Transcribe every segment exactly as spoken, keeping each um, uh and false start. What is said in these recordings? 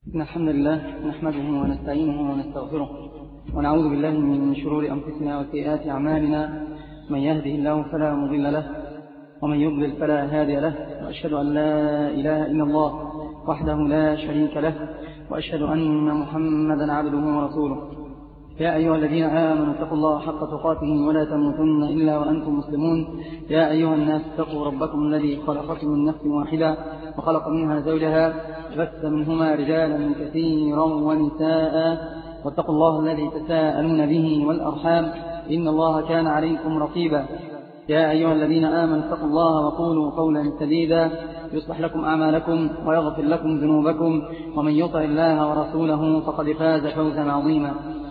إن الحمد لله نحمده ونستعينه ونستغفره ونعوذ بالله من شرور أنفسنا وسيئات أعمالنا. من يهده الله فلا مضل له ومن يضلل فلا هادي له، وأشهد أن لا إله إلا الله وحده لا شريك له، وأشهد أن محمدا عبده ورسوله. يا أيها الذين آمنوا اتقوا الله حق تقاته ولا تموتن إلا وأنتم مسلمون. يا أيها الناس اتقوا ربكم الذي خلقكم من نفس واحدة وخلق منها زوجها بث منهما رجالا كثيرا ونساء، واتقوا الله الذي تساءلون به والأرحام إن الله كان عليكم رقيبا. يا أيها الذين آمنوا اتقوا الله وقولوا قولا سديدا يصلح لكم أعمالكم ويغفر لكم ذنوبكم، ومن يطع الله ورسوله فقد فاز فوزا عظيما.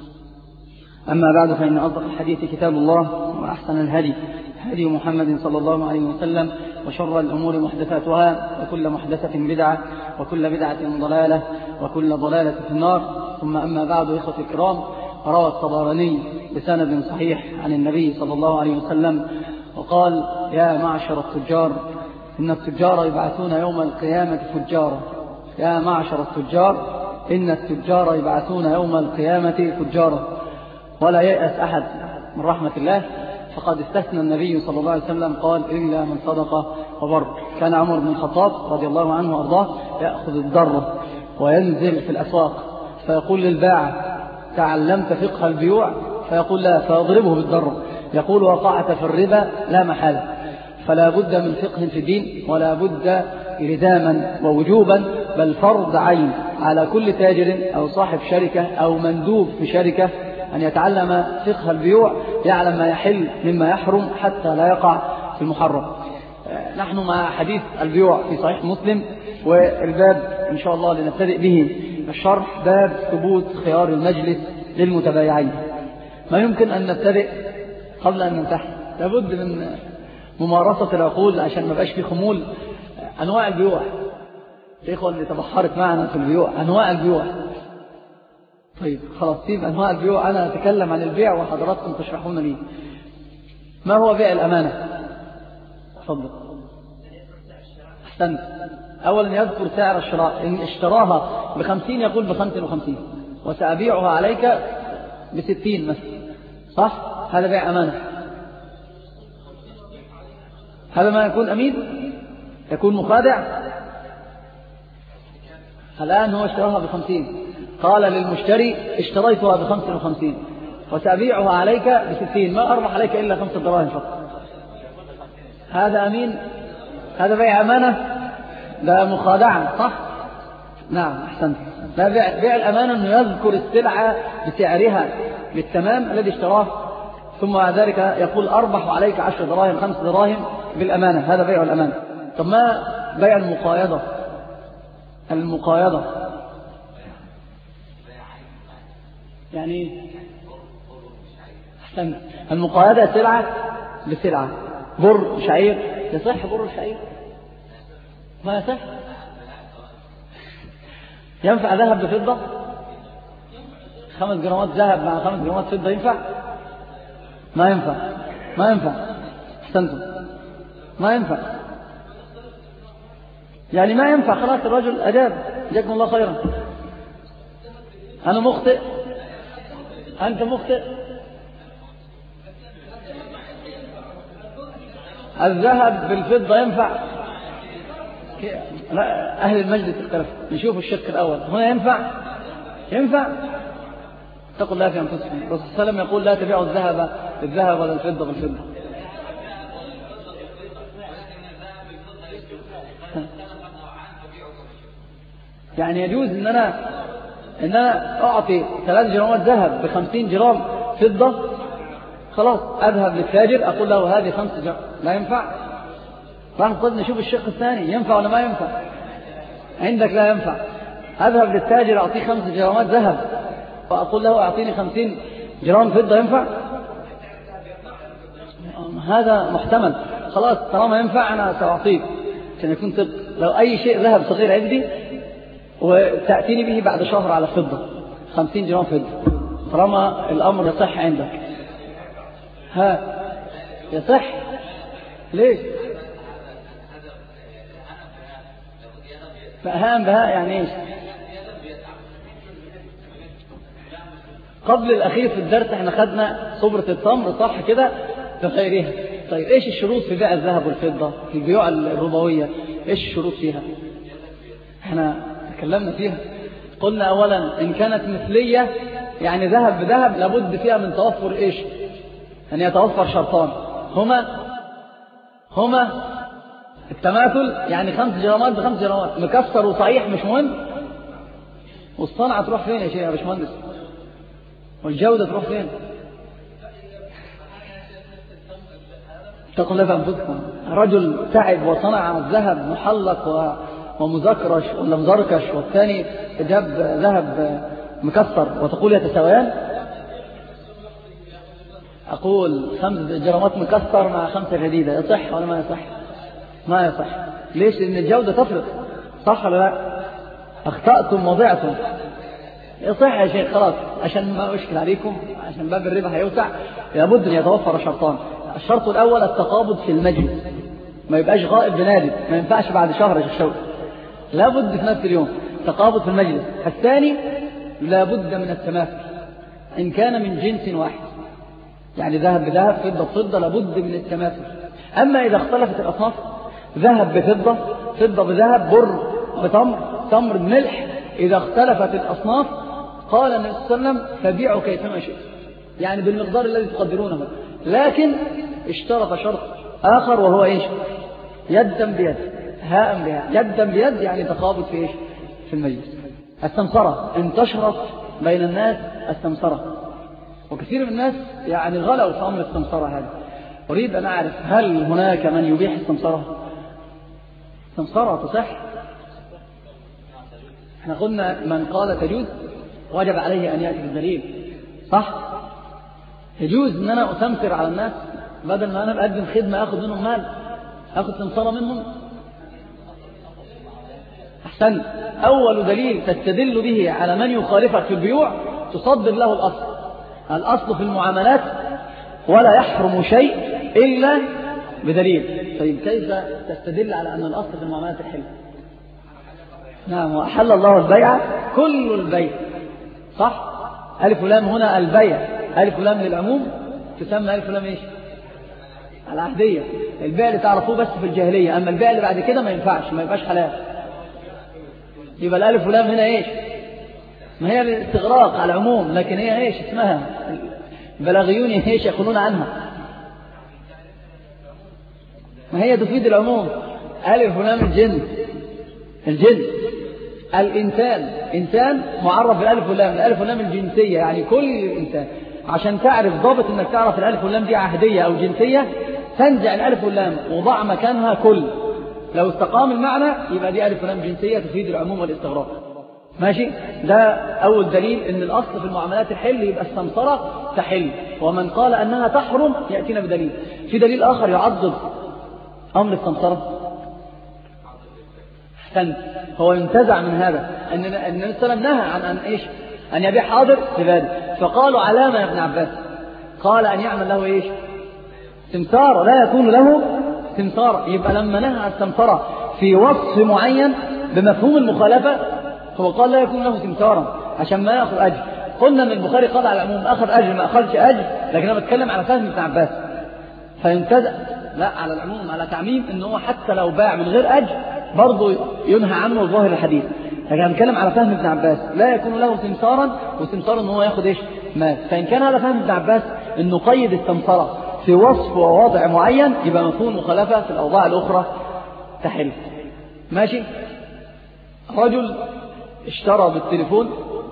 أما بعد، فإن أصدق الحديث كتاب الله، وأحسن الهدي هدي محمد صلى الله عليه وسلم، وشر الأمور محدثاتها، وكل محدثة بدعة، وكل بدعة ضلالة، وكل ضلالة في النار. ثم أما بعد، إخوة الكرام، روى الطبراني بسند صحيح عن النبي صلى الله عليه وسلم وقال: يا معشر التجار، إن التجار يبعثون يوم القيامة فجارا. يا معشر التجار، إن التجار يبعثون يوم القيامة فجارا. ولا ييأس أحد من رحمة الله، فقد استثنى النبي صلى الله عليه وسلم قال: إلا من صدق وبر. كان عمر بن الخطاب رضي الله عنه وأرضاه يأخذ الضرة وينزل في الأسواق فيقول للباعة: تعلمت فقه البيوع؟ فيقول لا، فيضربه بالضرة. يقول: وقعت في الربا لا محالة. فلا بد من فقه في الدين، ولا بد إلزاما ووجوبا، بل فرض عين على كل تاجر أو صاحب شركة أو مندوب في شركة أن يتعلم فقه البيوع، يعلم ما يحل مما يحرم حتى لا يقع في المحرم. نحن مع حديث البيوع في صحيح مسلم، والباب إن شاء الله لنبتدئ به الشرح، باب ثبوت خيار المجلس للمتبايعين. ما يمكن أن نبتدئ قبل أن ننتهي، لابد من ممارسة العقول عشان ما بقاش في خمول. أنواع البيوع، الإخوة اللي تبحرت معنا في البيوع، أنواع البيوع. طيب خلاص، سيب أنواع البيوع، أنا أتكلم عن البيع وحضراتكم تشرحون لي. ما هو بيع الأمانة؟ تفضل. أحسنت. أولا يذكر سعر الشراء، إن اشتراها بخمسين يقول بخمس وخمسين، وسأبيعها عليك بستين مثلا، صح؟ هذا بيع أمانة. هذا ما يكون أمين، يكون مخادع. الآن هو اشتراها بخمسين، قال للمشتري: اشتريتها بخمس وخمسين وسأبيعها عليك بستين، ما أربح عليك إلا خمسة دراهم فقط. هذا أمين؟ هذا بيع أمانة؟ ده مخادعة، صح؟ نعم، أحسنت. لا، بيع, بيع الأمانة أنه يذكر السلعة بسعرها بالتمام الذي اشتراه، ثم بعد ذلك يقول: أربح عليك عشر دراهم، خمس دراهم بالأمانة. هذا بيع الأمانة. طب ما بيع المقايضة؟ المقايضة يعني أحسن. المقايضة سلعة بسلعة. بر شعير، يصح بر الشعير؟ ما يصح. ينفع ذهب بفضة؟ خمس جرامات ذهب مع خمس جرامات فضة ينفع؟ ما ينفع، ما ينفع. أحسنتم، ما ينفع. يعني ما ينفع. خلاص، الرجل أجاب، جزاكم الله خيرا. أنا مخطئ، أنت مخطئ. الذهب بالفضة ينفع؟ لا، أهل المجلس اختلف. نشوف الشق الأول هنا. ينفع؟ ينفع. اتقوا الله في أنفسكم. الرسول صلى الله عليه وسلم يقول: لا تبيعوا الذهب بالذهب ولا الفضة بالفضة. يعني يجوز ان انا ان انا اعطي ثلاث جرامات ذهب بخمسين جرام فضة، خلاص اذهب للتاجر اقول له: هذه خمس جرام. لا ينفع. فنقول نشوف الشق الثاني، ينفع ولا ما ينفع؟ عندك لا ينفع. اذهب للتاجر اعطيه خمس جرامات ذهب واقول له: اعطيني خمسين جرام فضة. ينفع؟ هذا محتمل. خلاص، طالما ينفع أنا سأعطيك عشان يكون طب. لو أي شيء ذهب صغير عندي وتأتيني به بعد شهر على فضة، خمسين جرام فضة، طالما الأمر يصح عندك، ها يصح. ليش؟ فأهام بها يعني إيش؟ قبل الأخير في الدرس احنا خدنا صبرة التمر صح كده بخيرها. طيب ايش الشروط في بيع الذهب والفضة في البيوع الربوية؟ ايش الشروط فيها؟ احنا تكلمنا فيها، قلنا اولا ان كانت مثلية يعني ذهب بذهب لابد فيها من توفر ايش؟ ان يتوفر شرطان هما هما التماثل، يعني خمس جرامات بخمس جرامات، مكسر وصحيح مش مهم. والصنعة تروح فين يا شيخ يا باشمهندس؟ والجودة تروح فين؟ اتقوا الله في أنفسكم. رجل تعب وصنع الذهب محلق و... ومزكرش ولا مزركش، والثاني جاب ذهب مكسر وتقول يتساويان؟ أقول خمس جرامات مكسر مع خمسة جديدة يصح ولا ما يصح؟ ما يصح. ليش؟ لأن الجودة تفرق، صح ولا لا؟ أخطأتم وضعتم. يصح يا شيخ خلاص، عشان ما أشكل عليكم، عشان باب الربا هيوسع، لابد أن يتوفر شرطان. الشرط الأول التقابض في المجلس، ما يبقاش غائب بنادم، ما ينفعش بعد شهر يا شيخ، لابد في نفس اليوم تقابض في المجلس. الثاني لابد من التماثل إن كان من جنس واحد، يعني ذهب بذهب فضة بفضة لابد من التماثل. أما إذا اختلفت الأصناف، ذهب بفضة، فضة بذهب، بر بتمر، تمر بملح، إذا اختلفت الأصناف قال النبي صلى الله عليه وسلم فبيعوا كيفما شئت، يعني بالمقدار الذي تقدرونه. لكن اشترط شرط آخر وهو إيش؟ يدا بيد هاء بها، يدا بيد يعني تقابض في إيش؟ في المجلس. السمسرة انتشرت بين الناس، السمسرة، وكثير من الناس يعني غلوا في أمر السمسرة هذا. أريد أن أعرف هل هناك من يبيح السمسرة؟ السمسرة تصح؟ احنا قلنا من قال تجوز وجب عليه أن يأتي بالدليل، صح؟ يجوز أن أنا أسمسر على الناس بدل ما أنا بقدم خدمة أخذ منهم مال، أخذ سمسرة منهم؟ أحسن. أول دليل تستدل به على من يخالفك في البيوع تصدر له الأصل. الأصل في المعاملات ولا يحرم شيء إلا بدليل. طيب كيف تستدل على أن الأصل في المعاملات الحل؟ نعم، وأحل الله البيع كل البيع، صح؟ ألف ولام هنا البيع، ألف ولام للعموم، تسمى ألف ولام إيش؟ العهدية. البيع اللي تعرفوه بس في الجاهلية، أما البيع اللي بعد كده ما ينفعش، ما يبقاش حلال. يبقى الألف ولام هنا إيش؟ ما هي الاستغراق على العموم، لكن هي إيش اسمها؟ البلاغيون إيش يقولون عنها؟ ما هي تفيد العموم. ألف ولام الجنس، الجنس. الإنسان، إنسان معرف بالألف واللام، الألف واللام الجنسية يعني كل إنسان. عشان تعرف ضابط إنك تعرف الألف واللام دي عهدية أو جنسية، تنزع الألف واللام وضع مكانها كل. لو استقام المعنى يبقى دي ألف واللام جنسية تفيد العموم والاستغراق. ماشي؟ ده أول دليل إن الأصل في المعاملات الحل، يبقى السمسرة تحل. ومن قال أنها تحرم يأتينا بدليل. في دليل آخر يعضد أمر السمسرة. أحسنت. هو ينتزع من هذا أن النبي صلى الله عليه وسلم نهى عن أن إيش؟ أن يبيع حاضر لذلك. فقالوا علامة يا ابن عباس؟ قال أن يعمل له إيش؟ سمسارة، لا يكون له سمسارة. يبقى لما نهى السمسرة في وصف معين بمفهوم المخالفة، هو قال لا يكون له سمسارا عشان ما يأخذ أجر. قلنا أن البخاري قال على العموم أخذ أجر ما أخذش أجر، لكن أنا بتكلم على فهم ابن عباس فينتزع لا على العموم، على تعميم إن هو حتى لو باع من غير أجر برضه ينهى عنه ظاهر الحديث. لكن أنا بتكلم على فهم ابن عباس لا يكون له سمسارا، وسمسار إن هو يأخذ إيش؟ مال. فإن كان هذا فهم ابن عباس إنه قيد السمسرة في وصف ووضع معين، يبقى مفهوم مخالفة في الأوضاع الأخرى تحل. ماشي؟ رجل اشترى بالتليفون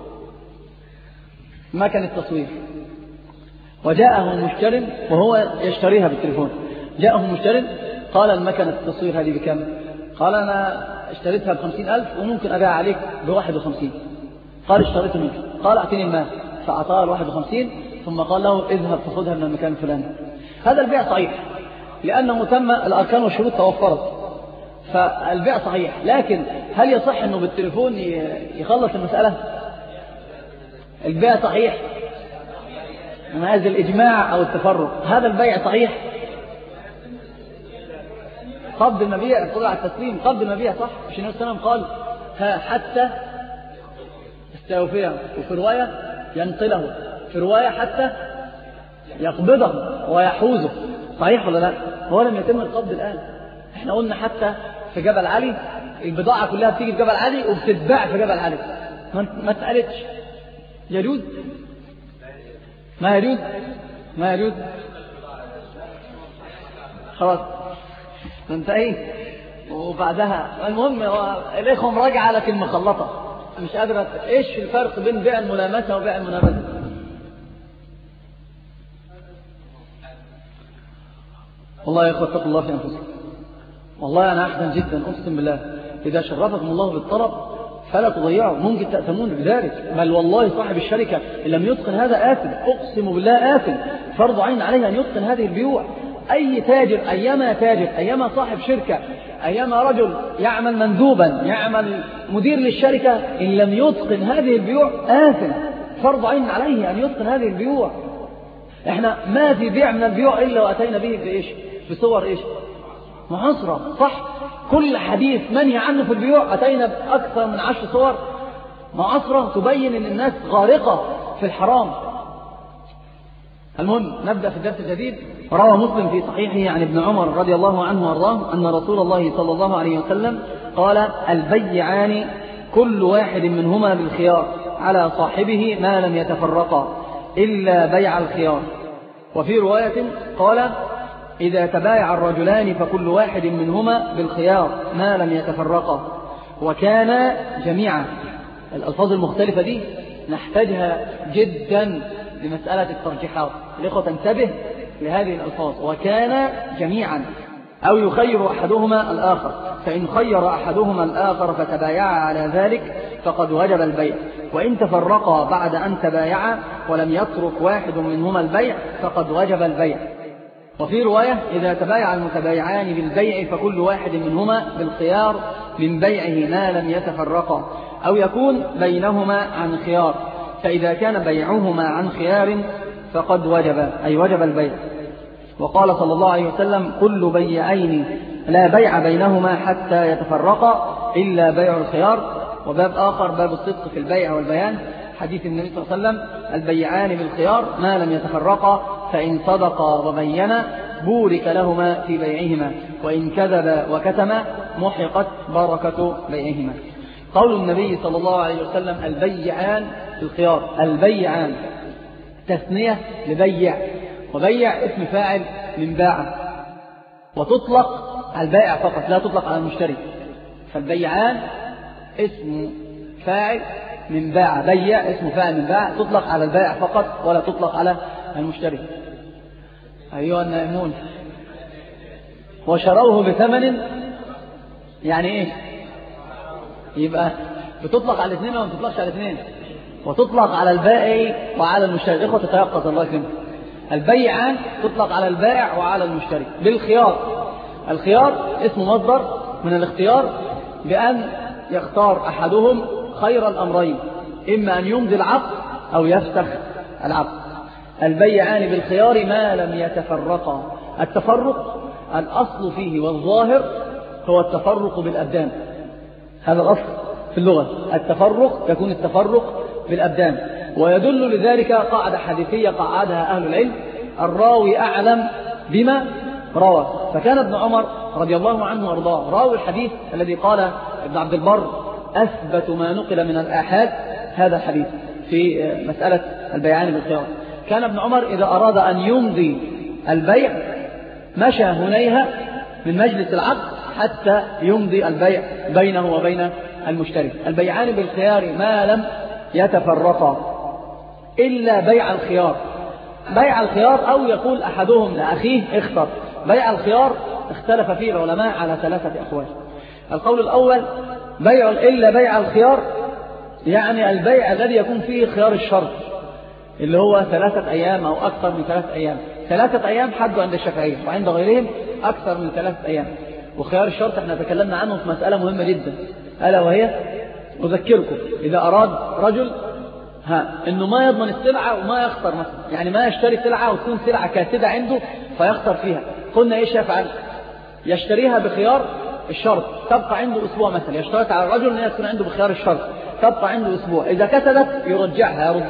مكنة تصوير، وجاءه مشتري وهو يشتريها بالتليفون. جاءه مشتري قال المكنة التصوير هذه بكم؟ قال أنا اشتريتها بخمسين ألف وممكن أبيع عليك بواحد وخمسين. قال اشتريته منك. قال أعطيني المال، فأعطاه الواحد وخمسين، ثم قال له اذهب تأخذها من المكان الفلاني. هذا البيع صحيح لأنه تم الأركان والشروط توفرت، فالبيع صحيح. لكن هل يصح أنه بالتليفون يخلص المسألة؟ البيع صحيح من هذا الإجماع أو التفرق. هذا البيع صحيح. قبض المبيع، القدرة على التسليم، قبض المبيع صح. مش النبي صلى الله عليه وسلم قال ها حتى استوفيه، وفي رواية ينقله، في رواية حتى يقبضه ويحوزه. صحيح ولا لا؟ هو لم يتم القبض الآن. احنا قلنا حتى في جبل علي البضاعة كلها بتيجي في جبل علي وبتتباع في جبل علي، ما اتقالتش. يجوز؟ ما يجوز؟ ما يجوز؟ خلاص انتهي. وبعدها المهم الإخوة مراجعة لكن مخلطة، مش قادرة. ايش الفرق بين بيع الملامسة وبيع المنابذة؟ والله يا إخوة اتقوا الله في أنفسكم. والله أنا أحسن جدا أقسم بالله، إذا شرفكم الله بالطلب فلا تضيعوا، ممكن تأثمون بذلك. بل والله صاحب الشركة إن لم يتقن هذا آثم، أقسم بالله آثم. فرض عين عليه أن يتقن هذه البيوع. أي تاجر، أيما تاجر، أيما صاحب شركة، أيما رجل يعمل مندوبا، يعمل مدير للشركة، إن لم يتقن هذه البيوع آثم. فرض عين عليه أن يتقن هذه البيوع. احنا ما في بيع من البيوع إلا وأتينا به بإيش؟ بصور إيش؟ محصرة. صح؟ كل حديث منهي عنه في البيوع أتينا بأكثر من عشر صور معصرة تبين أن الناس غارقة في الحرام. المهم نبدأ في الدرس الجديد. روى مسلم في صحيحه عن ابن عمر رضي الله عنه وارضاه أن رسول الله صلى الله عليه وسلم قال: البيعان كل واحد منهما بالخيار على صاحبه ما لم يتفرقا إلا بيع الخيار. وفي رواية قال: إذا تبايع الرجلان فكل واحد منهما بالخيار ما لم يتفرقا وكان جميعا. الألفاظ المختلفة دي نحتاجها جدا لمسألة الترجيحات. الإخوة تنتبه لهذه الألفاظ: وكان جميعا، أو يخير أحدهما الآخر، فإن خير أحدهما الآخر فتبايعا على ذلك فقد وجب البيع، وإن تفرقا بعد أن تبايعا ولم يترك واحد منهما البيع فقد وجب البيع. وفي رواية: إذا تبايع المتبايعان بالبيع فكل واحد منهما بالخيار من بيعه ما لم يتفرقا، أو يكون بينهما عن خيار، فإذا كان بيعهما عن خيار فقد وجب، أي وجب البيع. وقال صلى الله عليه وسلم: كل بيعين لا بيع بينهما حتى يتفرقا إلا بيع الخيار. وباب آخر باب الصدق في البيع والبيان، حديث النبي صلى الله عليه وسلم: البيعان بالخيار ما لم يتفرقا فإن صدقا وبينا بورك لهما في بيعهما، وإن كذب وكتما محقت بركة بيعهما. قول النبي صلى الله عليه وسلم: البيعان بالخيار، البيعان تثنية لبيع، وبيع اسم فاعل من باع، وتطلق على البائع فقط لا تطلق على المشتري. فالبيعان اسم فاعل من باع، بيع اسم فاعل من باع، تطلق على البائع فقط ولا تطلق على المشتري. أيها النائمون، وشروه بثمن، يعني إيه؟ يبقى بتطلق على الاثنين وما بتطلقش على الاثنين، وتطلق على البائع وعلى المشتري. الإخوة تتيقظ الله يكرمكم. البيعان تطلق على البائع وعلى المشتري بالخيار. الخيار اسم مصدر من الاختيار، بأن يختار أحدهم خير الأمرين، إما أن يمضي العقد أو يفسخ العقد. البيعان بالخيار ما لم يتفرقا. التفرق الأصل فيه والظاهر هو التفرق بالأبدان، هذا الأصل في اللغة. التفرق يكون التفرق بالأبدان، ويدل لذلك قاعدة حديثية قعدها أهل العلم: الراوي أعلم بما روى. فكان ابن عمر رضي الله عنه وارضاه راوي الحديث الذي قال ابن عبد البر أثبت ما نقل من الآحاد هذا الحديث في مسألة البيعان بالخيار. كان ابن عمر إذا أراد أن يمضي البيع مشى هنيها من مجلس العقد حتى يمضي البيع بينه وبين المشتري. البيعان بالخيار ما لم يتفرقا إلا بيع الخيار. بيع الخيار، أو يقول أحدهم لأخيه اختر. بيع الخيار اختلف فيه العلماء على ثلاثة أقوال. القول الأول: بيع إلا بيع الخيار، يعني البيع الذي يكون فيه خيار الشرط، اللي هو ثلاثة أيام أو أكثر من ثلاثة أيام. ثلاثة أيام حد عند الشافعية، وعند غيرهم أكثر من ثلاثة أيام. وخيار الشرط احنا تكلمنا عنه في مسألة مهمة جدا، ألا وهي أذكركم: إذا أراد رجل ها إنه ما يضمن السلعة وما يخسر مثلا، يعني ما يشتري سلعة وتكون سلعة كاسدة عنده فيخسر فيها، قلنا إيش يفعل؟ يشتريها بخيار الشرط، تبقى عنده أسبوع مثلا. يشترط على الرجل أن يكون عنده بخيار الشرط، تبقى عنده أسبوع. إذا كسدت يرجعها يردها،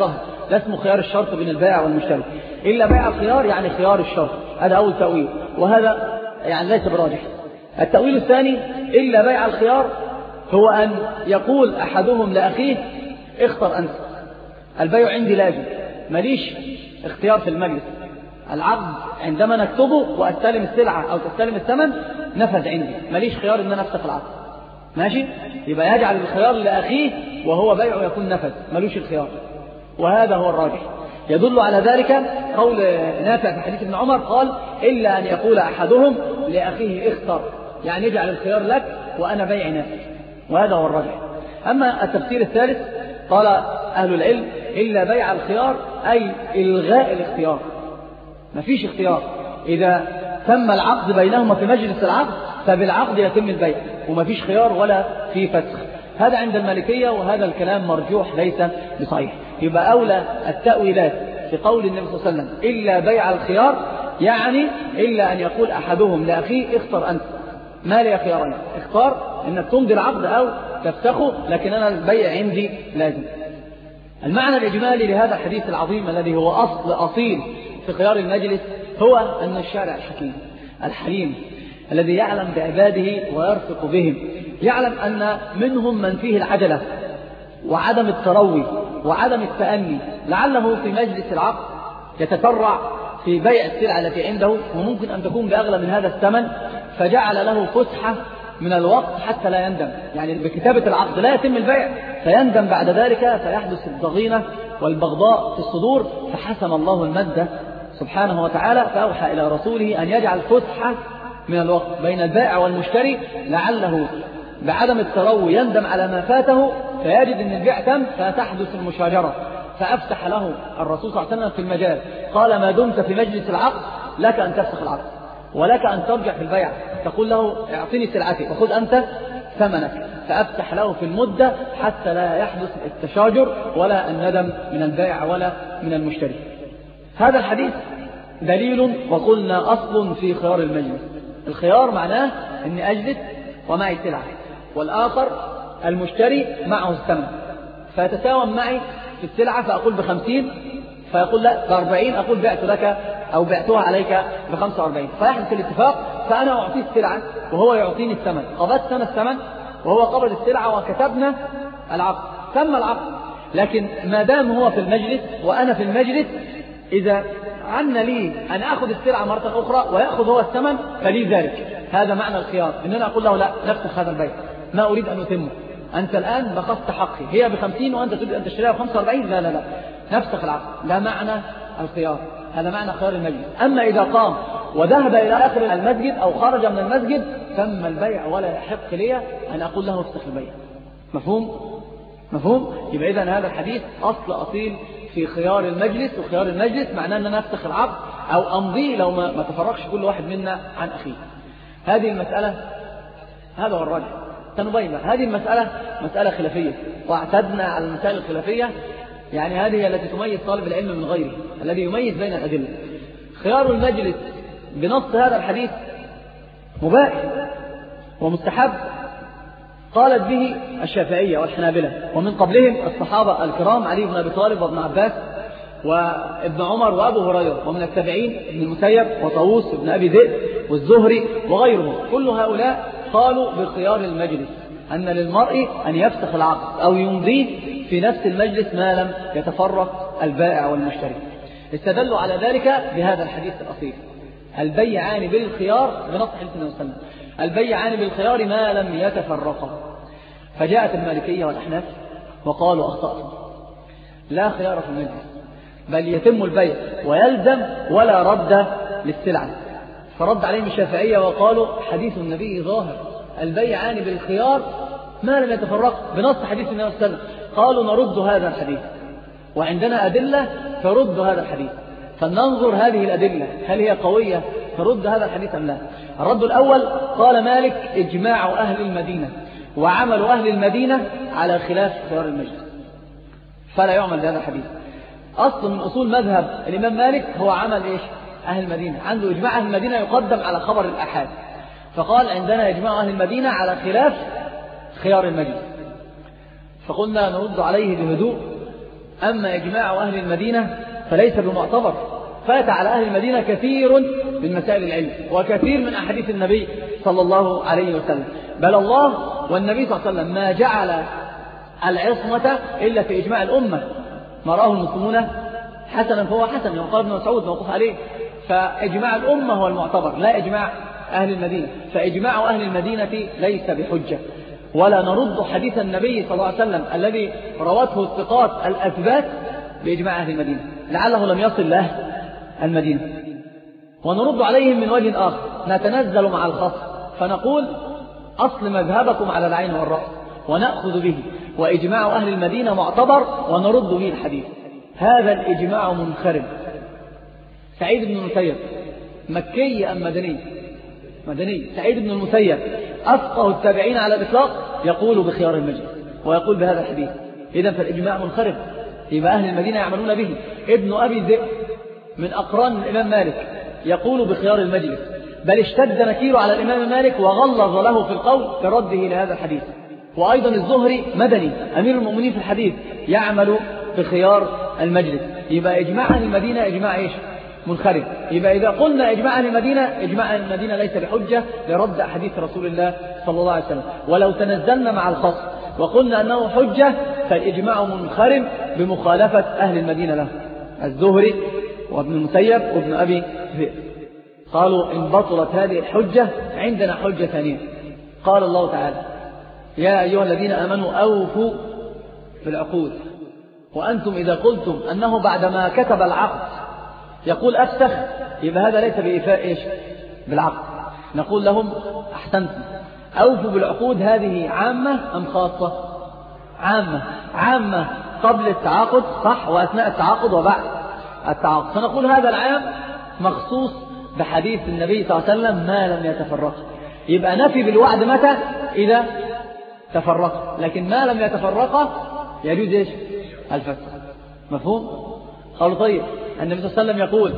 ده اسمه خيار الشرط بين البائع والمشتري. إلا بيع الخيار يعني خيار الشرط، هذا أول تأويل، وهذا يعني ليس براجح. التأويل الثاني إلا بيع الخيار هو أن يقول أحدهم لأخيه اختر أنت، البيع عندي لازم، ماليش اختيار في المجلس، العقد عندما نكتبه وأستلم السلعة أو تستلم الثمن نفذ عندي، ماليش خيار أن أنا أفسخ العقد. ماشي؟ يبقى يجعل الخيار لأخيه وهو بيعه يكون نفذ، مالوش الخيار، وهذا هو الراجح. يدل على ذلك قول نافع في حديث ابن عمر قال إلا أن يقول أحدهم لأخيه اختر، يعني يجعل الخيار لك وأنا بيع نافع، وهذا هو الراجح. أما التفسير الثالث قال أهل العلم إلا بيع الخيار أي إلغاء الاختيار، مفيش اختيار، إذا تم العقد بينهما في مجلس العقد فبالعقد يتم البيع ومفيش خيار ولا في فسخ. هذا عند المالكية، وهذا الكلام مرجوح ليس بصحيح. يبقى أولى التأويلات في قول النبي صلى الله عليه وسلم إلا بيع الخيار يعني إلا أن يقول أحدهم لأخيه اختر أنت، ما لي خيارين، اختار أنك تمضي العقد أو تفسخه، لكن أنا البيع عندي لازم. المعنى الإجمالي لهذا الحديث العظيم الذي هو أصل أصيل في خيار المجلس هو أن الشارع الحكيم الحليم الذي يعلم بعباده ويرفق بهم، يعلم أن منهم من فيه العجلة وعدم التروي وعدم التأني، لعله في مجلس العقد يتسرع في بيع السلعة التي عنده وممكن أن تكون بأغلى من هذا الثمن، فجعل له فسحة من الوقت حتى لا يندم، يعني بكتابة العقد لا يتم البيع فيندم بعد ذلك، فيحدث الضغينة والبغضاء في الصدور، فحسم الله المادة سبحانه وتعالى فأوحى إلى رسوله أن يجعل فسحة من الوقت بين البائع والمشتري، لعله بعدم التروي يندم على ما فاته فيجد أن البيع تم فتحدث المشاجرة، فأفسح له الرسول صلى الله عليه وسلم في المجال، قال ما دمت في مجلس العقد لك أن تفسخ العقد ولك أن ترجع في البيع، تقول له اعطيني سلعتي وخذ أنت ثمنك، فأفتح له في المدة حتى لا يحدث التشاجر ولا الندم من البائع ولا من المشتري. هذا الحديث دليل وقلنا أصل في خيار المجلس. الخيار معناه أني أجلس ومعي سلعة والآخر المشتري معه الثمن، فيتساوم معي في السلعة فأقول بخمسين فيقول لا بأربعين، أقول بعت لك أو بعتها عليك بخمسة وأربعين، فيحدث الاتفاق فأنا أعطيه السلعة وهو يعطيني الثمن، قبضت أنا الثمن وهو قبض السلعة وكتبنا العقد، تم العقد. لكن ما دام هو في المجلس وأنا في المجلس، إذا عنا لي أن أخذ السلعة مرة أخرى ويأخذ هو الثمن فلي ذلك. هذا معنى الخيار، إن أنا أقول له لا نفسخ هذا البيع، ما أريد أن أتمه، أنت الآن بخصت حقي، هي بخمسين وأنت تريد أن تشتريها بخمسة وأربعين، لا لا لا نفسخ العقد، ده معنى الخيار، هذا معنى خيار المجلس. أما إذا قام وذهب إلى آخر المسجد أو خرج من المسجد تم البيع ولا يحق لي أن أقول له افسخ البيع. مفهوم؟ مفهوم؟ يبقى إذن هذا الحديث أصل أصيل في خيار المجلس، وخيار المجلس معناه أن نفسخ العقد أو أمضي لو ما, ما تفرقش كل واحد منا عن أخيه. هذه المسألة هذا هو الراجح. سنبين هذه المسألة مسألة خلافية، واعتدنا على المسائل الخلافية، يعني هذه التي تميز طالب العلم من غيره، الذي يميز بين الأدلة. خيار المجلس بنص هذا الحديث مباح ومستحب، قالت به الشافعية والحنابلة، ومن قبلهم الصحابة الكرام علي بن أبي طالب وابن عباس وابن عمر وأبو هريرة، ومن التابعين ابن المسيب وطاووس ابن أبي ذئب والزهري وغيرهم، كل هؤلاء قالوا بخيار المجلس أن للمرء أن يفسخ العقد أو يمضيه في نفس المجلس ما لم يتفرق البائع والمشتري. استدلوا على ذلك بهذا الحديث الأصيل، البيعان بالخيار بنص حديث النبي صلى الله عليه وسلم، البيعان بالخيار ما لم يتفرقا. فجاءت المالكية والأحناف وقالوا أخطأتم، لا خيار في المجلس، بل يتم البيع ويلزم ولا رد للسلعة. فرد عليهم الشافعية وقالوا حديث النبي ظاهر، البيعان بالخيار ما لم يتفرق بنص حديث النبي صلى الله عليه وسلم. قالوا نرد هذا الحديث وعندنا أدلة ترد هذا الحديث، فلننظر هذه الأدلة هل هي قوية ترد هذا الحديث أم لا. الرد الأول قال مالك إجماع أهل المدينة وعمل أهل المدينة على خلاف خيار المجلس، فلا يعمل بهذا الحديث. أصل من أصول مذهب الإمام مالك هو عمل إيش؟ أهل المدينة، عنده إجماع أهل المدينة يقدم على خبر الأحاد، فقال عندنا إجماع أهل المدينة على خلاف خيار المجلس. فقلنا نرد عليه بهدوء أما إجماع أهل المدينة فليس بمعتبر. فات على أهل المدينة كثير من مسائل العلم وكثير من أحاديث النبي صلى الله عليه وسلم، بل الله والنبي صلى الله عليه وسلم ما جعل العصمة إلا في إجماع الأمة. ما رآه المسلمون حسنا فهو حسن، يقال ابن مسعود موقوف عليه. فإجماع الأمة هو المعتبر لا إجماع أهل المدينة. فإجماع أهل المدينة ليس بحجة، ولا نرد حديث النبي صلى الله عليه وسلم الذي روته الثقات الأثبات بإجماع أهل المدينة لعله لم يصل لأهل المدينة. ونرد عليهم من وجه آخر، نتنزل مع الخصم فنقول أصل مذهبكم على العين والرأس ونأخذ به، وإجماع أهل المدينة معتبر ونرد به الحديث. هذا الإجماع منخرم. سعيد بن المسيب مكي أم مدني؟ مدني. سعيد بن المسيب أفقه التابعين على الإطلاق يقول بخيار المجلس ويقول بهذا الحديث. إذن فالإجماع منخرم، يبقى أهل المدينة يعملون به. ابن أبي ذئب من أقران الإمام مالك يقول بخيار المجلس، بل اشتد نكير على الإمام مالك وغلظ له في القول برده لهذا الحديث. وأيضا الزهري مدني أمير المؤمنين في الحديث يعمل بخيار المجلس. يبقى إجماع أهل المدينة إجماع إيش؟ منخرم. يبقى إذا قلنا إجماع أهل المدينة، إجماع أهل المدينة ليس بحجة لرد أحاديث رسول الله صلى الله عليه وسلم. ولو تنزلنا مع الخصم وقلنا أنه حجة فالإجماع منخرم بمخالفة أهل المدينة له. الزهري وابن المسيب وابن أبي ذئب قالوا إن بطلت هذه الحجة عندنا حجة ثانية. قال الله تعالى يا أيها الذين آمنوا أوفوا بالعقود. وأنتم إذا قلتم أنه بعدما كتب العقد يقول أفسخ، يبقى هذا ليس بإيفاء إيش؟ بالعقد. نقول لهم أحسنتم، أوفوا بالعقود هذه عامة أم خاصة؟ عامة. عامة قبل التعاقد صح، وأثناء التعاقد وبعد التعاقد. فنقول هذا العام مخصوص بحديث النبي صلى الله عليه وسلم ما لم يتفرق. يبقى نفي بالوعد متى؟ إذا تفرق، لكن ما لم يتفرق يجوز إيش؟ الفسخ. مفهوم؟ قالوا طيب النبي صلى الله عليه وسلم يقول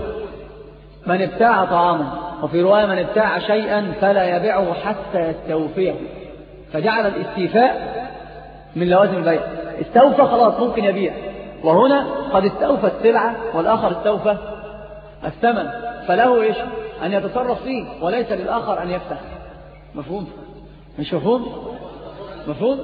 من ابتاع طعاما، وفي رواية من ابتاع شيئا فلا يبيعه حتى يستوفيه، فجعل الاستيفاء من لوازم البيع. استوفى خلاص ممكن يبيع، وهنا قد استوفى السلعة والآخر استوفى الثمن، فله إيش؟ أن يتصرف فيه وليس للآخر أن يفتح. مفهوم؟ مش مفهوم؟ مفهوم؟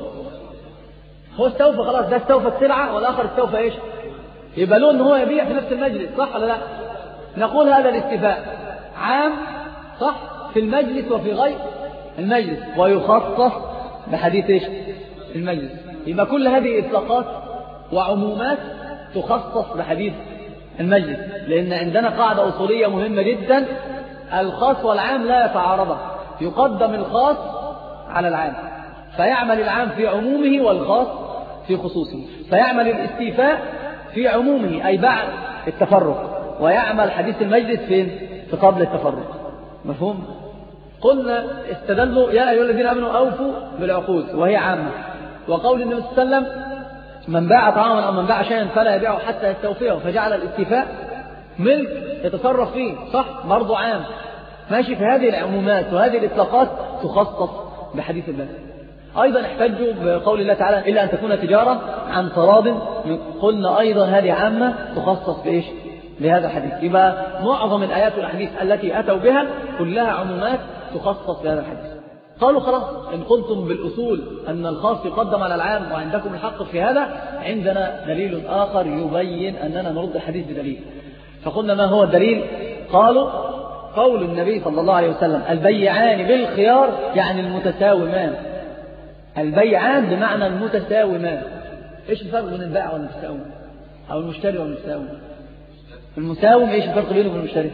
هو استوفى خلاص، ده استوفى السلعة والآخر استوفى إيش؟ يبقى له أنه هو يبيع في نفس المجلس، صح ولا لا؟ نقول هذا الاستيفاء عام صح في المجلس وفي غير المجلس، ويخصص بحديث إيش؟ المجلس. يبقى كل هذه إطلاقات وعمومات تخصص بحديث المجلس، لأن عندنا قاعدة أصولية مهمة جدا، الخاص والعام لا يتعارضان، يقدم الخاص على العام، فيعمل العام في عمومه والخاص في خصوصه، فيعمل الاستيفاء في عمومه أي بعد التفرق، ويعمل حديث المجلس فين؟ في قبل التفرق. مفهوم؟ قلنا استدلوا يا أيها الذين آمنوا أوفوا بالعقود وهي عامة، وقول النبي صلى الله عليه وسلم من باع طعاما أو من باع شيئا فلا يبيعه حتى يستوفيه، فجعل الاستيفاء ملك يتصرف فيه، صح؟ برضو عام ماشي. في هذه العمومات وهذه الإطلاقات تخصص بحديث الله. أيضا احتجوا بقول الله تعالى إلا أن تكون تجارة عن تراض، قلنا أيضا هذه عامة تخصص بإيش؟ لهذا الحديث. يبقى معظم الآيات والحديث التي أتوا بها كلها عمومات تخصص بهذا الحديث. قالوا خلاص إن قلتم بالأصول أن الخاص يقدم على العام وعندكم الحق في هذا، عندنا دليل آخر يبين أننا نرد الحديث بدليل. فقلنا ما هو الدليل؟ قالوا قول النبي صلى الله عليه وسلم البيعان بالخيار يعني المتساومان. البيعان بمعنى المتساومان. إيش الفرق بين البائع والمتساوم أو المشتري والمتساوم؟ المساوم إيش الفرق بينه وبين المشتري؟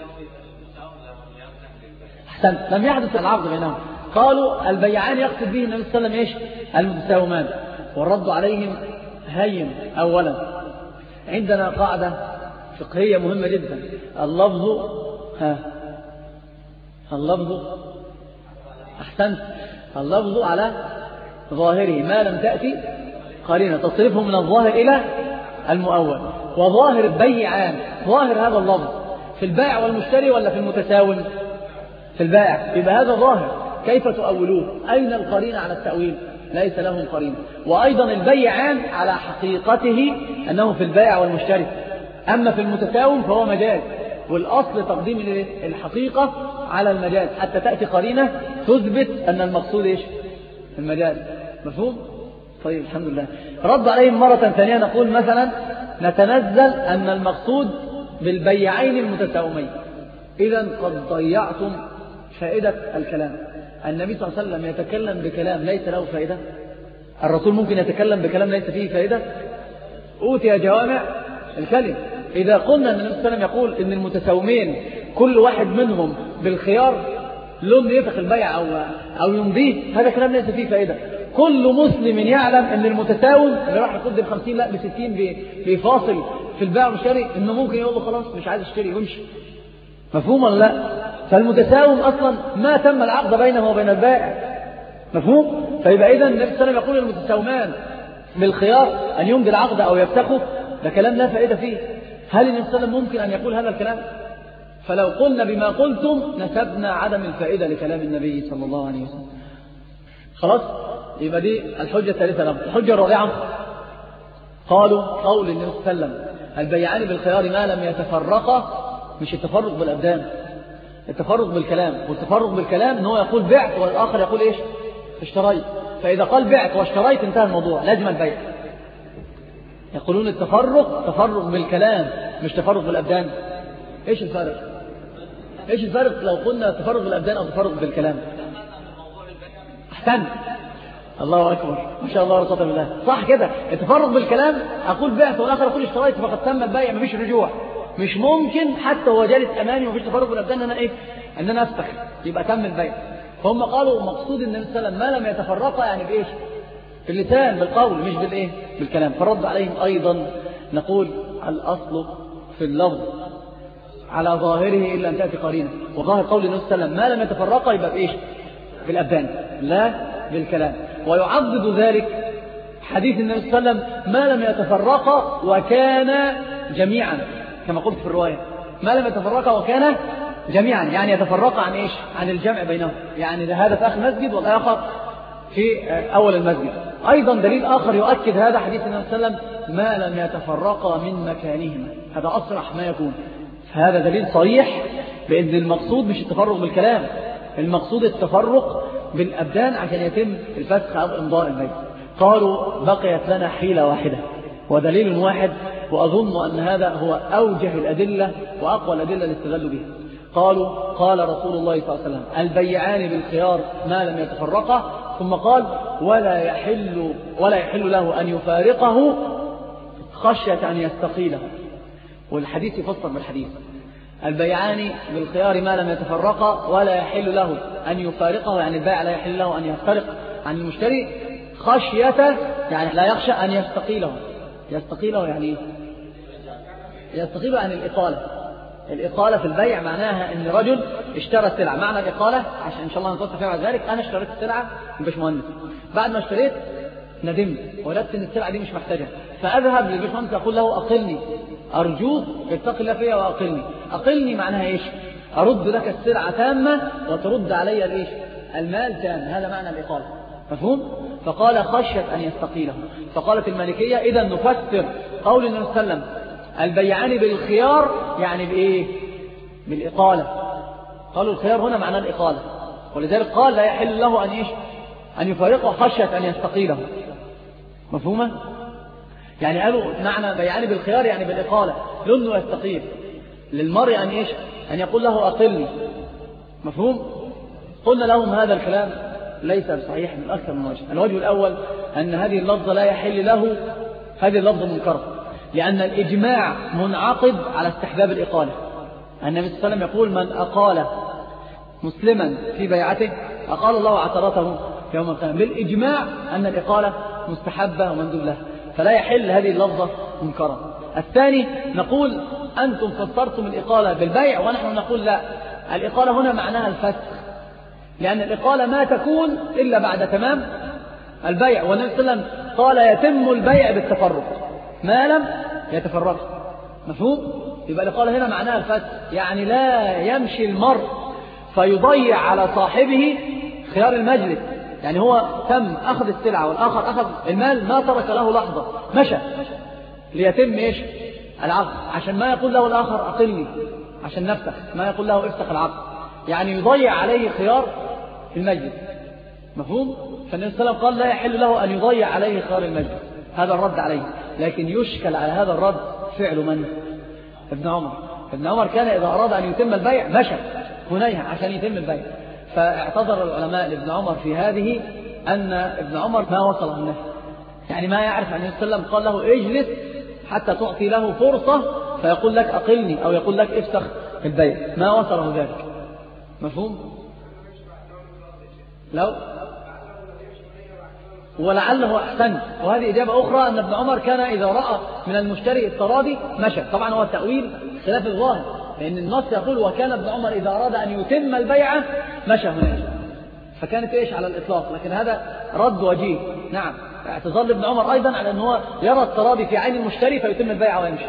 أحسنت، لم يحدث العقد بينهم. قالوا البيعان يقصد به النبي صلى الله عليه وسلم إيش؟ المتساومان. والرد عليهم هين. أولا عندنا قاعدة فقهية مهمة جدا، اللفظ ها اللفظ أحسنت اللفظ على ظاهره ما لم تأتي قرينة تصرفه من الظاهر إلى المؤول. وظاهر البيعان ظاهر هذا اللفظ في البائع والمشتري ولا في المتساوم؟ في البائع، يبقى هذا ظاهر. كيف تؤولوه؟ أين القرينة على التأويل؟ ليس لهم قرينة. وأيضا البيعان على حقيقته أنه في البائع والمشتري، أما في المتساوم فهو مجاز، والأصل تقديم الحقيقة على المجاز حتى تأتي قرينة تثبت أن المقصود إيش؟ المجاز. مفهوم؟ طيب الحمد لله. رد عليهم مرة ثانية نقول مثلا نتنزل أن المقصود بالبيعين المتساومين، إذن قد ضيعتم فائدة الكلام. النبي صلى الله عليه وسلم يتكلم بكلام ليس له فائدة؟ الرسول ممكن يتكلم بكلام ليس فيه فائدة؟ أوتي جوامع الكلم. إذا قلنا أن النبي صلى الله عليه وسلم يقول إن المتساومين كل واحد منهم بالخيار لن يفخ البيع أو, أو يمضيه، هذا كلام ليس فيه فائدة. كل مسلم يعلم أن المتساوم اللي راح يقدم بخمسين لا بستين بفاصل في البيع والشراء إنه ممكن يقول له خلاص مش عايز اشتري ويمشي. مفهوم ولا لا؟ فالمتساوم أصلا ما تم العقد بينه وبين البائع. مفهوم؟ فيبقى إذن النبي صلى الله عليه وسلم يقول المتساومان بالخيار أن يمضي العقد أو يفتخوا، ده كلام لا فائدة فيه. هل النبي صلى الله عليه وسلم ممكن أن يقول هذا الكلام؟ فلو قلنا بما قلتم نسبنا عدم الفائدة لكلام النبي صلى الله عليه وسلم. خلاص؟ يبقى دي الحجة الثالثة لهم. الحجة الرابعة قالوا قول النبي صلى الله عليه وسلم البيعان بالخيار ما لم يتفرقا، مش التفرق بالأبدان، التفرق بالكلام. والتفرق بالكلام ان هو يقول بعت والآخر يقول إيش؟ اشتريت. فإذا قال بعت واشتريت انتهى الموضوع، لازم البيع. يقولون التفرق تفرق بالكلام مش تفرق بالأبدان. إيش الفرق؟ إيش الفرق لو قلنا تفرق بالأبدان أو تفرق بالكلام؟ أحسن، الله أكبر، ما شاء الله ورقة بالله، صح كده. التفرق بالكلام أقول بعت والآخر يقول اشتريت فقد تم البيع، مفيش رجوع. مش ممكن حتى هو جالس أمامي ومفيش تفرق بالأبدان أن أنا إيه؟ أن أنا أفتح يبقى تم البيع. فهم قالوا مقصود النبي صلى الله عليه وسلم ما لم يتفرقا يعني بإيش؟ باللسان بالقول مش بالإيه؟ بالكلام. فرد عليهم أيضا نقول الأصل في اللفظ على ظاهره إلا أن تأتي قرينة، وظاهر قول النبي صلى الله عليه وسلم ما لم يتفرقا يبقى بإيش؟ بالأبدان لا بالكلام. ويعضد ذلك حديث النبي صلى الله عليه وسلم ما لم يتفرقا وكان جميعا، كما قلت في الرواية ما لم يتفرقا وكان جميعا، يعني يتفرقا عن إيش؟ عن الجمع بينهم، يعني هذا في آخر المسجد والآخر في أول المسجد. أيضا دليل آخر يؤكد هذا حديث النبي صلى الله عليه وسلم ما لم يتفرقا من مكانهما، هذا أصرح ما يكون. فهذا دليل صريح بأن المقصود مش التفرق بالكلام، المقصود التفرق بالأبدان عشان يتم الفسخ أو إمضاء البيع. قالوا بقيت لنا حيلة واحدة ودليل واحد، وأظن أن هذا هو أوجه الأدلة وأقوى الأدلة اللي استدلوا بها. قالوا قال رسول الله صلى الله عليه وسلم البيعان بالخيار ما لم يتفرقا، ثم قال ولا يحل ولا يحل له أن يفارقه خشية أن يستقيله. والحديث يفسر بالحديث البيعان بالخيار ما لم يتفرقا ولا يحل له أن يفارقه، يعني البائع لا يحل له أن يفترق عن المشتري خشية، يعني لا يخشى أن يستقيله. يستقيله يعني إيه؟ يستقيله عن الإقالة. الإقالة في البيع معناها أن رجل اشترى السلعة، معنى الإقالة عشان إن شاء الله نتوقف فيها بعد ذلك، أنا اشتريت السلعة الباشمهندس، بعد ما اشتريت ندمت وجدت أن السلعة دي مش محتاجها، فأذهب للباشمهندس أقول له أقلني، أرجوك اتق الله فيها وأقلني. أقلني معناها إيش؟ أرد لك السلعة تامة وترد علي الإيش؟ المال تام، هذا معنى الإقالة. مفهوم؟ فقال خشية أن يستقيله. فقالت المالكية إذا نفسر قول النبي صلى الله عليه وسلم البيعان بالخيار يعني بإيه؟ بالإقالة. قالوا الخيار هنا معناه الإقالة، ولذلك قال لا يحل له أن إيش؟ أن يفارقه خشية أن يستقيله. مفهومة؟ يعني قالوا معنى بيعان بالخيار يعني بالإقالة، لأنه يستقيل للمرء أن إيش؟ أن يقول له أقلني. مفهوم؟ قلنا لهم هذا الكلام ليس صحيح من أكثر من وجه. الوجه الأول أن هذه اللفظة لا يحل له، هذه اللفظة منكرة، لأن الإجماع منعقد على استحباب الإقالة. النبي صلى الله عليه وسلم يقول من أقال مسلما في بيعته أقال الله عثرته يوم القيامة، بالإجماع أن الإقالة مستحبة ومندوب لها، فلا يحل هذه اللفظة منكرة. الثاني نقول أنتم فسرتم الإقالة بالبيع ونحن نقول لا، الإقالة هنا معناها الفسخ، لأن الإقالة ما تكون إلا بعد تمام البيع، والنبي صلى الله عليه وسلم قال يتم البيع بالتفرق ما لم يتفرق. مفهوم؟ يبقى الإقالة هنا معناها الفسخ، يعني لا يمشي المرء فيضيع على صاحبه خيار المجلس، يعني هو تم أخذ السلعة والآخر أخذ المال ما ترك له لحظة مشى، ليتم إيش العقد، عشان ما يقول له الآخر أقلني عشان نفتح، ما يقول له افتح العقد، يعني يضيع عليه خيار في المجلس. مفهوم؟ فالنبي صلى الله عليه وسلم قال لا يحل له أن يضيع عليه خيار المجلس، هذا الرد عليه. لكن يشكل على هذا الرد فعل من؟ ابن عمر. ابن عمر كان إذا أراد أن يتم البيع مشى هنيها عشان يتم البيع. فاعتذر العلماء لابن عمر في هذه أن ابن عمر ما وصله النهي، يعني ما يعرف أن النبي صلى الله عليه وسلم قال له اجلس حتى تعطي له فرصة فيقول لك أقلني أو يقول لك افتح البيع، ما وصله ذلك. مفهوم؟ لو ولعله أحسن. وهذه إجابة أخرى أن ابن عمر كان إذا رأى من المشتري التراضي مشى. طبعا هو التأويل خلاف الظاهر، لأن النص يقول وكان ابن عمر إذا أراد أن يتم البيعة مشى هناك، فكانت إيش على الإطلاق. لكن هذا رد وجيه. نعم، اعتذر ابن عمر أيضا على أنه يرى التراضي في عين المشتري فيتم البيعة ويمشي.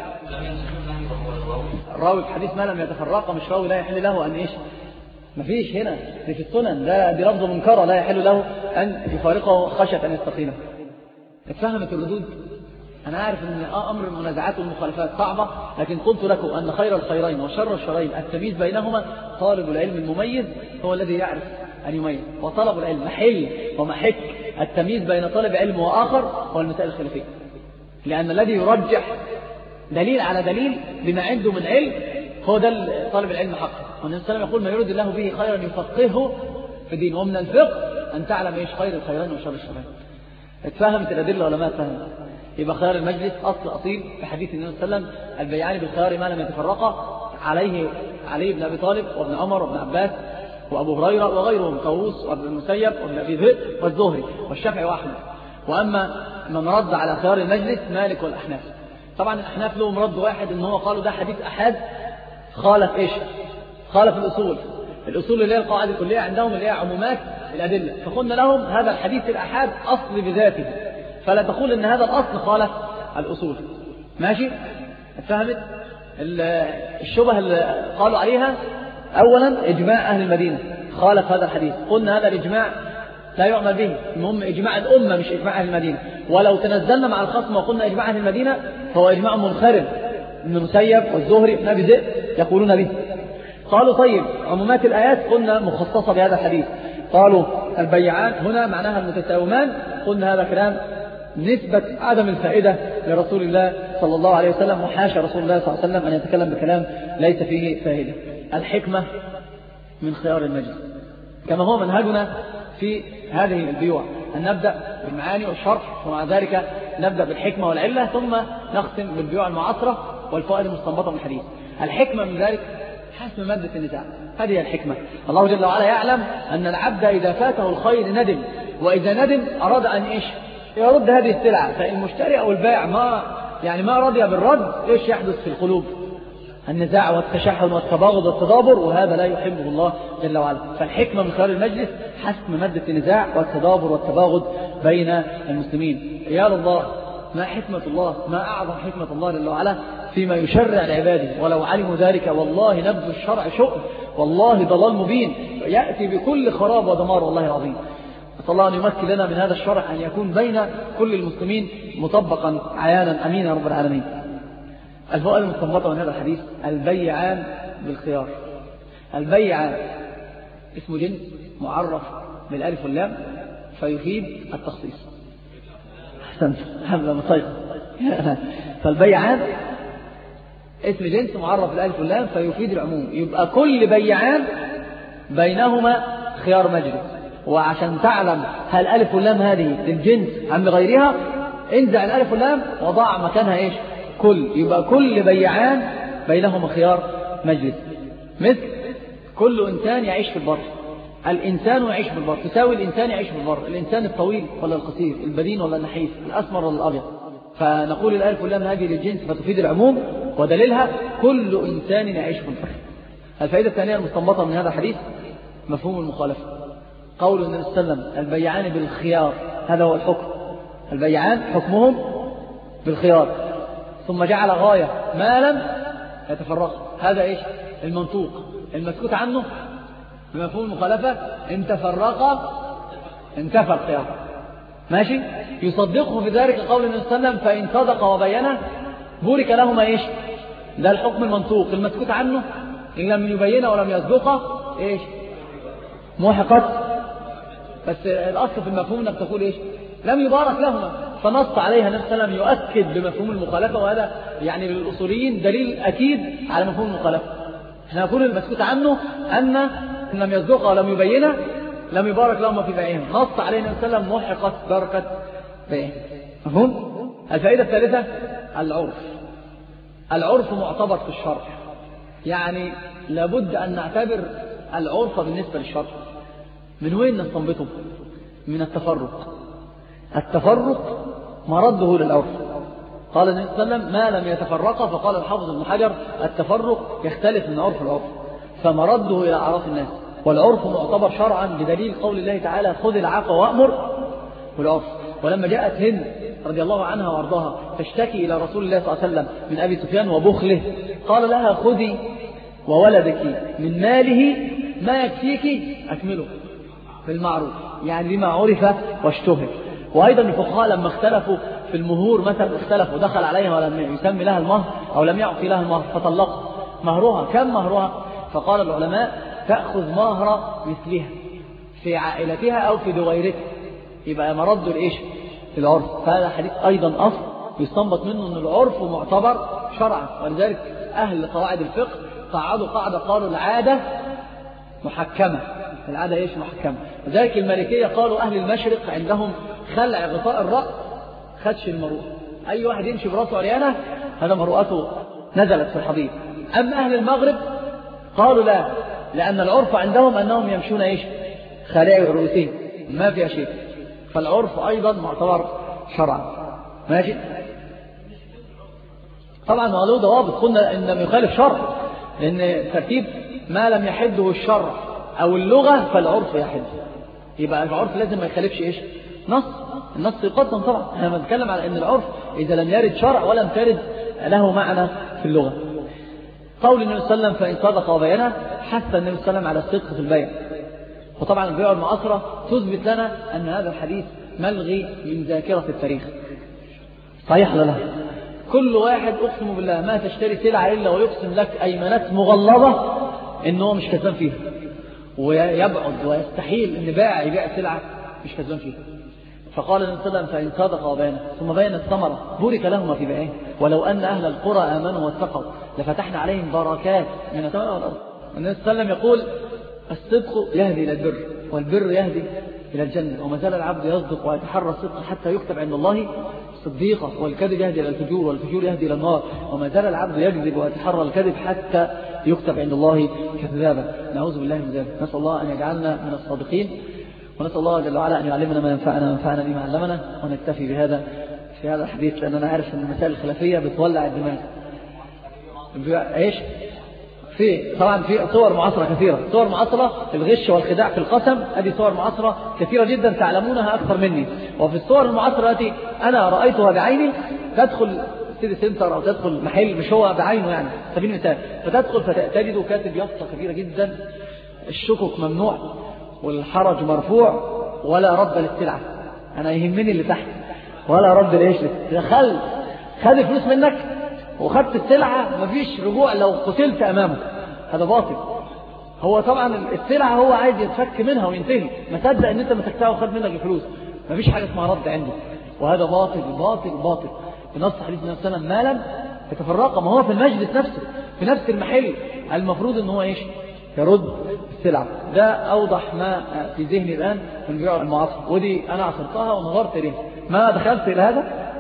الراوي في حديث ما لم يتفرق مش راوي لا يحل له أن إيش، مفيش هنا دي في السنن، ده دي لفظ منكرة لا يحل له أن يفارقه خشية أن يستقيمه. اتفهمت الردود؟ أنا عارف أن أمر المنازعات والمخالفات صعبة، لكن قلت لكم أن خير الخيرين وشر الشرين التمييز بينهما. طالب العلم المميز هو الذي يعرف أن يميز، وطلب العلم محل ومحك التمييز بين طالب علم وآخر هو المسائل الخلافية، لأن الذي يرجح دليل على دليل بما عنده من علم هو ده طالب العلم حقا. والنبي صلى الله عليه وسلم يقول ما يريد الله به خيرا يفقهه في الدين، ومن الفقه أن تعلم إيش خير الخيرين وشر الشرين. اتفهمت الأدلة ولا ما اتفهمت؟ يبقى خيار المجلس أصل أصيل في حديث النبي صلى الله عليه وسلم البيعان بالخيار ما لم يتفرقا، عليه علي بن أبي طالب وابن عمر وابن عباس وأبو هريرة وغيرهم، طاووس وابن المسيب وابن أبي ذئب والزهري والشافعي وأحمد. وأما من رد على خيار المجلس مالك والأحناف. طبعا الأحناف لهم رد واحد، إن هو قالوا ده حديث أحد خالف إيش؟ خالف الأصول. الأصول اللي هي القاعدة الكلية عندهم اللي هي عمومات الأدلة، فقلنا لهم هذا الحديث الأحد أصل بذاته، فلا تقول إن هذا الأصل خالف الأصول. ماشي؟ اتفهمت؟ الشبه اللي قالوا عليها أولا إجماع أهل المدينة خالف هذا الحديث، قلنا هذا الإجماع لا يعمل به، المهم إجماع الأمة مش إجماع أهل المدينة. ولو تنزلنا مع الخصم وقلنا إجماع أهل المدينة فهو إجماع منخرم، ابن المسيب والزهري ابن أبي ذئب يقولون به. قالوا طيب عمومات الآيات قلنا مخصصة بهذا الحديث، قالوا البيعان هنا معناها المتساومان، قلنا هذا كلام نسبة عدم الفائدة لرسول الله صلى الله عليه وسلم، وحاشا رسول الله صلى الله عليه وسلم أن يتكلم بكلام ليس فيه فائدة. الحكمة من خيار المجلس كما هو منهجنا في هذه البيوع، أن نبدأ بالمعاني والشرح، ومع ذلك نبدأ بالحكمة والعلة، ثم نختم بالبيوع المعاصرة والفوائد المستنبطة من الحديث. الحكمة من ذلك حسم مادة النزاع، هذه الحكمة. الله جل وعلا يعلم أن العبد إذا فاته الخير ندم، وإذا ندم أراد أن إيش يرد هذه السلعة، فالمشتري أو البائع ما يعني ما رضي بالرد، إيش يحدث في القلوب؟ النزاع والتشحن والتباغض والتدابر، وهذا لا يحبه الله جل وعلا. فالحكمة من خيار المجلس حسم مادة النزاع والتدابر والتباغض بين المسلمين. يا الله ما حكمة الله، ما أعظم حكمة الله جل وعلا فيما يشرع لعباده، ولو علموا ذلك والله نبذ الشرع شؤم، والله ضلال مبين يأتي بكل خراب ودمار والله العظيم. أسأل الله أن يمكن لنا من هذا الشرع أن يكون بين كل المسلمين مطبقا عيانا أمين يا رب العالمين. الفوائد المستنبطة من هذا الحديث: البيعان بالخيار. البيعان اسم جنس معرف بالالف واللام فيفيد التخصيص. أحسنت حمد مصير. فالبيعان اسم جنس معرف بالالف واللام فيفيد العموم، يبقى كل بيعان بينهما خيار مجلس. وعشان تعلم هل الالف واللام هذه للجنس أم لغيرها، انزع الالف واللام وضع مكانها ايش؟ كل. يبقى كل بيعان بينهما خيار مجلس. مثل كل إنسان يعيش في البر، الإنسان يعيش في البر، تساوي الإنسان يعيش في البر، الإنسان الطويل ولا القصير، البدين ولا النحيف، الأسمر ولا الأبيض. فنقول الألف واللام هذه للجنس فتفيد العموم، ودليلها كل إنسان يعيش في البر. الفائدة الثانية المستنبطة من هذا الحديث مفهوم المخالفة. قول النبي صلى الله عليه وسلم البيعان بالخيار، هذا هو الحكم، البيعان حكمهم بالخيار، ثم جعل غاية ما لم يتفرق. هذا إيش؟ المنطوق المسكوت عنه بمفهوم المخالفة، إن تفرق انتفى الخيار. ماشي؟ يصدقه في ذلك قول النبي صلى الله عليه وسلم فإن صدق وبينه بورك لهما إيش؟ ده الحكم المنطوق المسكوت عنه إن لم يبين ولم يسبقه إيش؟ موحقت. بس الأصل في المفهوم أنك تقول إيش؟ لم يبارك لهما، فنص عليها النبي صلى الله عليه وسلم يؤكد بمفهوم المخالفة، وهذا يعني للأصوليين دليل أكيد على مفهوم المخالفة. احنا نقول المسكوت عنه أن إن لم يسبقه ولم يبينه لم يبارك لهما في بيعهم، نص عليه النبي صلى الله عليه وسلم موحقت بركة بيعهم. مفهوم؟ الفائدة الثالثة العرف. العرف معتبر في الشرع، يعني لابد أن نعتبر العرف بالنسبة للشرع. من وين نستنبطه؟ من التفرق. التفرق مرده للعرف. قال النبي صلى الله عليه وسلم ما لم يتفرق، فقال الحافظ ابن حجر التفرق يختلف من عرف العرف، فمرده إلى أعراف الناس. والعرف معتبر شرعا بدليل قول الله تعالى خذ العفو وأمر بالعرف. ولما جاءت هند رضي الله عنها وارضاها تشتكي إلى رسول الله صلى الله عليه وسلم من أبي سفيان وبخله، قال لها خذي وولدك من ماله ما يكفيك أكمله بالمعروف، يعني بما عرف واشتهر. وأيضا الفقهاء لما اختلفوا في المهور مثلا اختلفوا، دخل عليها ولم يسمي لها المهر أو لم يعطي لها المهر فطلقها، مهرها كم مهرها؟ فقال العلماء تأخذ مهر مثلها في عائلتها أو في دويرتها، يبقى مرد الإيش؟ العرف. فهذا حديث أيضا أصل يستنبط منه أن العرف معتبر شرعا. ولذلك أهل قواعد الفقه قعدوا قاعدة قالوا العادة محكمة. العادة إيش؟ محكمة. لذلك المالكية قالوا أهل المشرق عندهم خلع غطاء الرأس خدش المروءة، أي واحد يمشي برأسه عريانة هذا مروءته نزلت في الحضيض. أما أهل المغرب قالوا لا، لأن العرف عندهم أنهم يمشون إيش؟ خلع رؤوسهم ما فيها شيء. فالعرف أيضا معتبر شرعا. ماشي؟ طبعا ما له ضوابط، قلنا إن لم يخالف شرع، لأن ترتيب ما لم يحده الشرع أو اللغة فالعرف يحد. يبقى العرف لازم ما يخالفش إيش؟ نص. النص يقدم طبعا. احنا بنتكلم على أن العرف إذا لم يرد شرع ولم ترد له معنى في اللغة. قول النبي صلى الله عليه وسلم فإن صدق وبينه، حث النبي صلى الله عليه وسلم على الصدق في البيع. وطبعا البيع المعاصرة تثبت لنا أن هذا الحديث ملغي من ذاكرة التاريخ. صحيح ولا لا؟ كل واحد أقسم بالله ما تشتري سلعة إلا ويقسم لك أيمانات مغلظة إنه مش كسبان فيها، ويبعد ويستحيل إن باع يبيع سلعة مش كسبان فيها. فقال النبي صلى الله عليه وسلم فإن صدق وبينه ثم بين الثمرة بورك لهما في بيعهم ولو أن أهل القرى آمنوا واتقوا لفتحنا عليهم بركات من السماء والأرض. النبي صلى الله عليه وسلم يقول الصدق يهدي إلى البر والبر يهدي إلى الجنة، وما زال العبد يصدق ويتحرى الصدق حتى يكتب عند الله صديقا، والكذب يهدي إلى الفجور والفجور يهدي إلى النار، وما زال العبد يكذب ويتحرى الكذب حتى يكتب عند الله كذابا. نعوذ بالله من ذلك. نسأل الله أن يجعلنا من الصادقين، ونسأل الله جل وعلا أن يعلمنا ما ينفعنا وينفعنا بما علمنا، ونكتفي بهذا في هذا الحديث، لأن أنا عارف أن المسائل الخلافية بتولع الدماغ. إيش؟ في طبعا في صور معاصرة كثيرة، صور معاصرة الغش والخداع في القسم، هذه صور معاصرة كثيرة جدا تعلمونها أكثر مني. وفي الصور المعاصرة التي أنا رأيتها بعيني، تدخل سيدي سنتر أو تدخل محل مش هو بعينه يعني سبيل المثال، فتدخل فتجد كاتب يافطة كبيرة جدا الشكك ممنوع والحرج مرفوع ولا رد للسلعة. أنا يهمني اللي تحت ولا رد ليش دخل خد فلوس منك وخدت السلعة مفيش رجوع لو قتلت أمامه، هذا باطل. هو طبعا السلعة هو عايز يتفك منها وينتهي، ما صدق ان انت مسكتها وخد منك الفلوس، مفيش حاجة اسمها رد عنده، وهذا باطل باطل باطل. في نص حديث النبي صلى الله عليه وسلم ما لم يتفرق، ما هو في المجلس نفسه في نفس المحل المفروض ان هو ايش؟ يرد السلعة. ده أوضح ما في ذهني الآن من بيع المعاصر، ودي أنا عصرتها ونظرت إليه، ما دخلت إلى هذا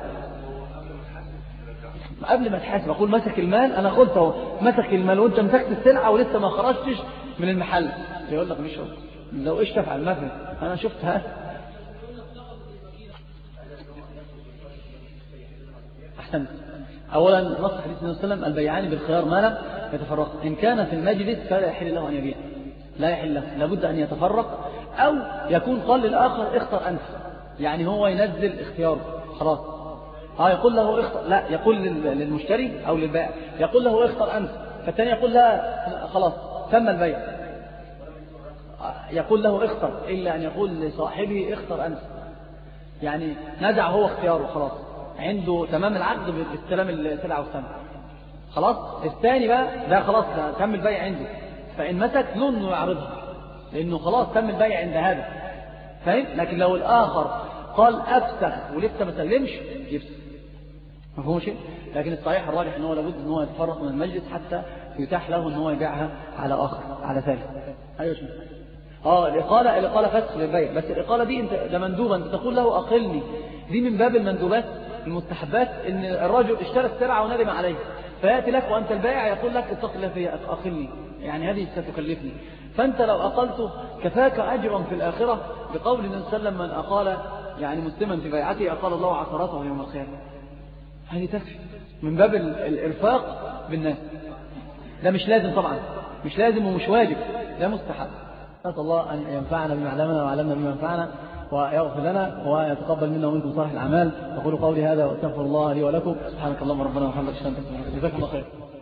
قبل ما تحاسب. أقول مسك المال، أنا قلت مسك المال وأنت مسكت السلعة ولسه ما خرجتش من المحل، يقول لك مش لو إيش تفعل مثلا. أنا شفتها أحسن. أولا نص حديث النبي صلى الله عليه وسلم البيعان بالخيار ما لم يتفرق، إن كان في المجلس فلا يحل له أن يبيع، لا يحل له، لابد أن يتفرق أو يكون قال للآخر اختر أنت، يعني هو ينزل اختياره خلاص. ها يقول له اختر، لا يقول للمشتري أو للبائع يقول له اختر أنت، فالثاني يقول لا خلاص تم البيع، يقول له اختر إلا أن يقول لصاحبه اختر أنت، يعني نزع هو اختياره خلاص. عنده تمام العقد باستلام السلعة والثمن. خلاص الثاني بقى ده خلاص تم البيع عنده، فإن مسك له إنه يعرضها لأنه خلاص تم البيع عند هذا، فاهم؟ لكن لو الآخر قال أفسخ ولسه ما سلمش يفسخ، مفهوم شيء؟ لكن الصحيح الراجح أنه لابد أنه يتفرق من المجلس حتى يتاح له أنه يبيعها على آخر على ثالث. أيوة شو؟ آه الإقالة الإقالة فسخ للبيع، بس الإقالة دي أنت ده مندوبة، أنت تقول له أقلني، دي من باب المندوبات المستحبات، إن الرجل اشترى السلعة وندم عليها فيأتي لك وأنت البائع يقول لك اتق الله فيها أقلني، يعني هذه ستكلفني، فأنت لو أقلته كفاك أجرا في الآخرة، بقول النبي صلى الله عليه وسلم من أقال يعني مسلما في بيعته أقال الله عثراته يوم القيامة. هذه تكفي من باب الإرفاق بالناس. ده مش لازم طبعا، مش لازم ومش واجب، ده مستحب. نسأل الله أن ينفعنا بما علمنا وعلمنا بما ينفعنا ويغفر لنا ويتقبل منا ومنكم صالح الأعمال. أقول قولي هذا وأستغفر الله لي ولكم. سبحانك اللهم ربنا وبحمدك، جزاكم الله خير.